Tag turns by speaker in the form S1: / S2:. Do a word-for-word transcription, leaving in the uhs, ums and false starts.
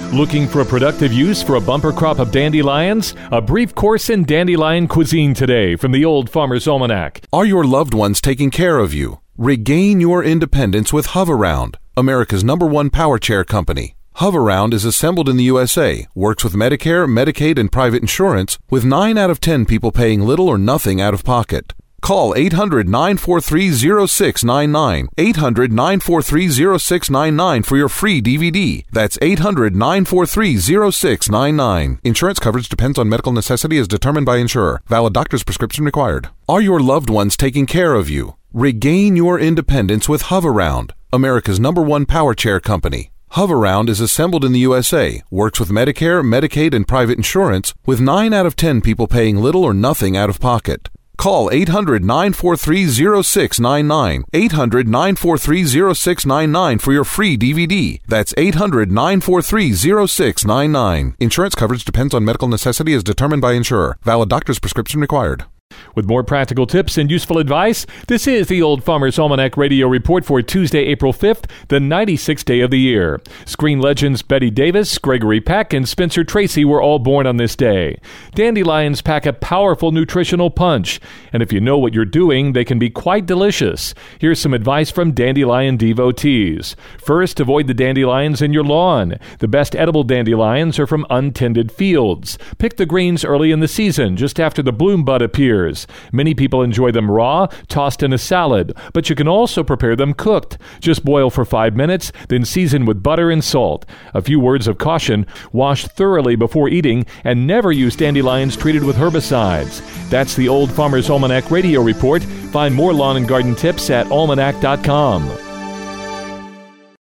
S1: Looking for a productive use for a bumper crop of dandelions? A brief course in dandelion cuisine today from the Old Farmer's Almanac.
S2: Are your loved ones taking care of you? Regain your independence with Hoveround, America's number one power chair company. Hoveround is assembled in the U S A, works with Medicare, Medicaid, and private insurance, with nine out of ten people paying little or nothing out of pocket. Call eight hundred, nine four three, zero six nine nine, eight hundred, nine four three, zero six nine nine for your free D V D. That's eight hundred, nine four three, zero six nine nine. Insurance coverage depends on medical necessity as determined by insurer. Valid doctor's prescription required. Are your loved ones taking care of you? Regain your independence with Hoveround, America's number one power chair company. Hoveround is assembled in the U S A, works with Medicare, Medicaid, and private insurance, with nine out of ten people paying little or nothing out of pocket. Call eight hundred, nine four three, zero six nine nine, eight hundred, nine four three, zero six nine nine for your free D V D. That's eight hundred, nine four three, zero six nine nine. Insurance coverage depends on medical necessity as determined by insurer. Valid doctor's prescription required.
S1: With more practical tips and useful advice, this is the Old Farmer's Almanac Radio Report for Tuesday, April fifth, the ninety-sixth day of the year. Screen legends Betty Davis, Gregory Peck, and Spencer Tracy were all born on this day. Dandelions pack a powerful nutritional punch, and if you know what you're doing, they can be quite delicious. Here's some advice from dandelion devotees. First, avoid the dandelions in your lawn. The best edible dandelions are from untended fields. Pick the greens early in the season, just after the bloom bud appears. Many people enjoy them raw, tossed in a salad, but you can also prepare them cooked. Just boil for five minutes, then season with butter and salt. A few words of caution: wash thoroughly before eating, and never use dandelions treated with herbicides. That's the Old Farmer's Almanac Radio Report. Find more lawn and garden tips at almanac dot com.